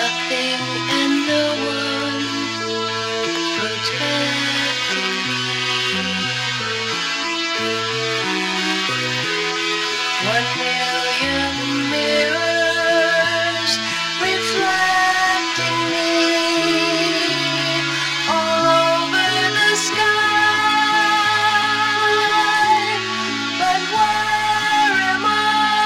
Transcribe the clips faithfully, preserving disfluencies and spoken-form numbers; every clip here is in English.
nothing and no one protecting me. One million mirrors reflecting me all over the sky. But where am I?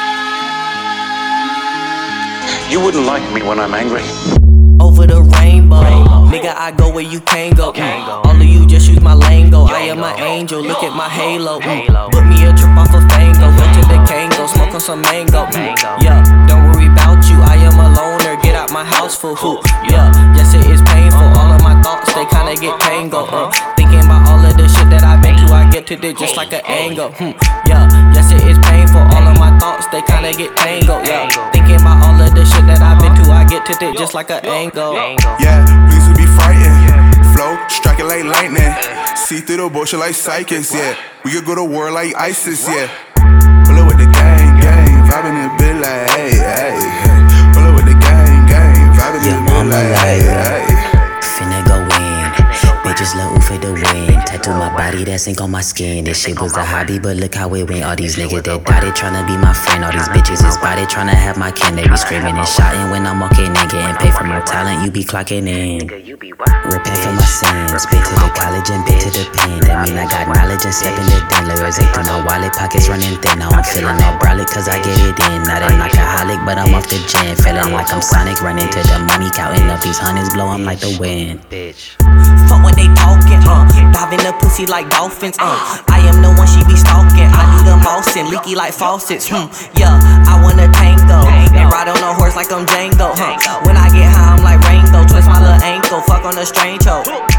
You wouldn't like me when I'm angry. Over the rainbow, rainbow. Nigga, I go where you can't go. Mm. All of you just use my lingo. I am an angel, look at my halo. Mm. Put me a trip off of Fango, go to the Kango, smoke on some mango. Mm. Yeah, don't worry about you, I am a loner. Get out my house for who? Yeah, yes it is painful. All of my thoughts, they kinda get tangled. Uh. Thinking about all of the shit that I've been to, I get to this just like an angle. Hmm. Yeah, yes it is painful. All of my thoughts, they kinda get tangled. Yeah, thinking about all of the shit that I've been to, I get to this just like an angle. Yeah, please would be frightened. Flow, striking like lightning. See through the bullshit like psychics, yeah. We could go to war like ISIS, yeah. Pull up with the gang, gang, vibing in a bit like, hey, hey. Pull up with the gang, gang, vibing in a bit like, hey, hey. Finna go in, bitches love for the win. Tattoo my body, that's ink on my skin. This shit was a hobby, but look how it went. All these niggas that dotted tryna be my friend. All these bitches is body tryna have my kin. They be screaming and shouting when I'm walking in. Getting paid for my talent, you be clocking in. Repent for my sins, been to the college and been to the pen. That mean I got knowledge and stepping it in. Lawyers they through my wallet, pockets running thin. Now I'm feeling all brolic cause I get it in. Not an alcoholic, but I'm off the gin. Feeling like I'm Sonic, running to the money, counting up these hundreds, blow 'em like the wind. Bitch. Fuck what they talking, uh. Dive in the pussy like dolphins, uh. I am the one she be stalking. I do the motion, leaky like faucets, hmm. Yeah, I wanna tango and ride on a horse like I'm Django, huh. When I get high, I'm like Rango. Twist my little ankle, fuck on a strange hoe.